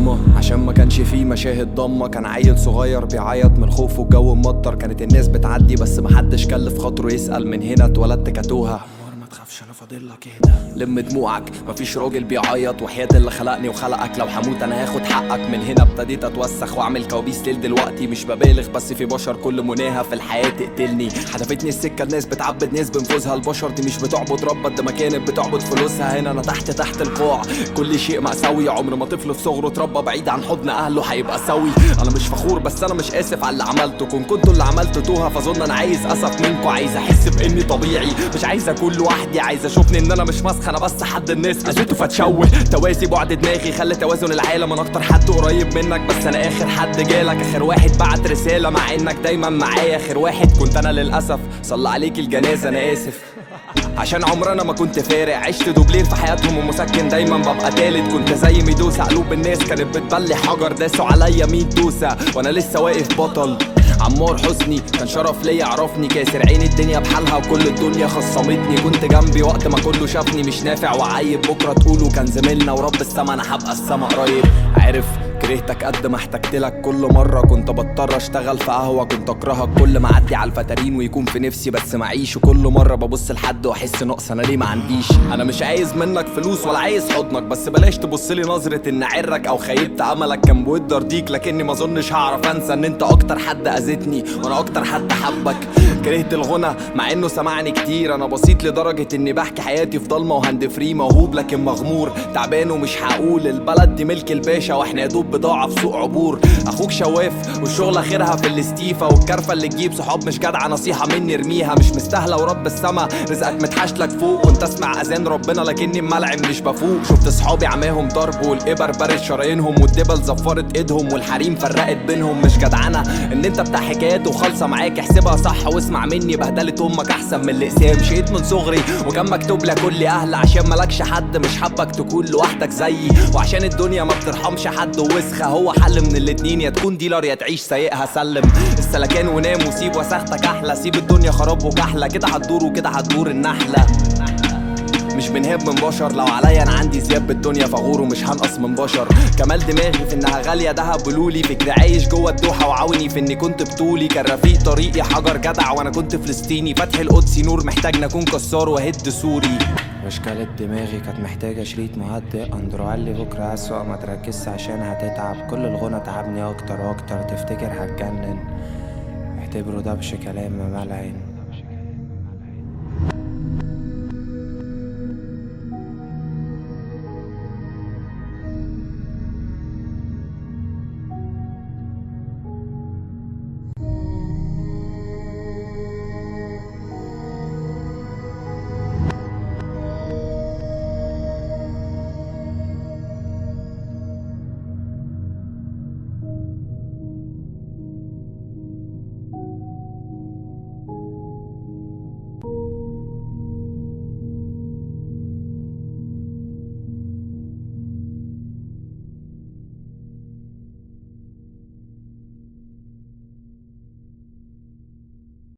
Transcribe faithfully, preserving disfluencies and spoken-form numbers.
صدمة عشان ما كانش فيه مشاهد ضمة. كان عيل صغير بيعيط من الخوف والجو مطر. كانت الناس بتعدي بس محدش كلف خاطره يسأل من هنا اتولدت كتوها. ما تخافش انا فاضلك اهدى. لم دموعك مفيش راجل بيعيط وحياة اللي خلقني وخلقك. لو هموت انا هاخد حقك. من هنا ابتديت اتوسخ واعمل كوابيس ليل دلوقتي. مش ببالغ بس في بشر كل مناها في الحياة تقتلني. حدفتني السكة الناس بتعبد ناس بنفوذها. البشر دي مش بتعبد رب قد ما كانت بتعبد فلوسها. هنا انا تحت تحت القاع كل شيء مأساوي. عمر ما طفل في صغره اتربى بعيد عن حضن اهله هيبقى سوي. انا مش فخور بس انا مش اسف على اللي عملته. كن كنتوا اللي عملته توها فظن انا عايز اسف منكم. عايز احس باني طبيعي مش عايز اكون لوحدي. عايز اشوفني ان انا مش مسخ انا بس حد الناس اذيته فتشوه. توازي بعد دماغي خلي توازن العالم. انا اكتر حد قريب منك بس انا اخر حد جالك. اخر واحد بعت رسالة مع انك دايما معايا. اخر واحد كنت انا للاسف. صلى عليك الجنازة انا اسف عشان عمرنا ما كنت فارق. عشت دوبلير في حياتهم ومسكن دايما ببقى تالت. كنت زي ميدوسة قلوب الناس كانت بتبلي حجر. داسوا عليا مية دوسة وانا لسه واقف بطل. عمار حسني كان شرف ليا عرفني. كاسر عين الدنيا بحالها وكل الدنيا خصمتني. كنت جنبي وقت ما كله شافني مش نافع وعيب. بكرة تقولوا كان زميلنا ورب السما انا هبقى السما قريب. عارف كرهتك قد ما احتجتلك كل مرة. كنت بضطر اشتغل في قهوة. كنت اكرهك كل ما اعدي على الفترين ويكون في نفسي بس معيش. وكل مرة ببص لحد واحس نقص انا ليه ما عنديش. انا مش عايز منك فلوس ولا عايز حضنك بس بلاش تبصلي نظرة ان عرك او خيبت املك. كان بود ارضيك لكني ما اظنش هعرف انسى ان انت اكتر حد اذيتني وانا اكتر حد حبك. كرهت الغنى مع انه سمعني كتير. انا بسيط لدرجة اني بحكي حياتي في ضلمة وهاند فري. موهوب لكن مغمور تعبان ومش هقول. البلد دي ملك الباشا واحنا يا دوب بضاعة في سوق عبور. اخوك شواف والشغل اخرها في الاستيفا. والكرفة اللي تجيب صحاب مش جدعة نصيحة مني ارميها. مش مستاهلة ورب السما رزقك متحاشلك فوق. وانت اسمع اذان ربنا لكني ملعب مش بفوق. شفت صحابي عماهم ضرب والابر برد شرايينهم. والدبل زفرت ايدهم والحريم فرقت بينهم. مش جدعنة ان انت بتاع حكايات وخالصة معاك. احسبها صح واسمع مني بهدلة امك احسن من الاقسام. شقيت من صغري وكان مكتوب لك كل اهل. عشان ملكش حد مش حبك تكون لوحدك زيي. وعشان الدنيا ما بترحمش حد ووسخة. هو حل من الاتنين يا تكون ديلر يا تعيش سايقها. سلم السلكان ونام وسيب وسختك احلى. سيب الدنيا خراب وكحلة كده هتدور وكده هتدور النحلة. مش بنهاب من بشر. لو عليا انا عندي زياب بالدنيا فغور ومش هنقص من بشر. كمال دماغي في انها غاليه دهب بلولي. فكري عايش جوه الدوحه وعاوني في اني كنت بطولي. كان رفيق طريقي حجر جدع وانا كنت فلسطيني. فتح القدسي نور محتاج نكون كسار وهد سوري. مشكلة دماغي كانت محتاجة شريط مهدئ. اندرو قال لي بكرة اسوأ ما تركزش عشان هتتعب. كل الغنى تعبني اكتر واكتر. تفتكر هتجنن اعتبره دبش كلام ملعن.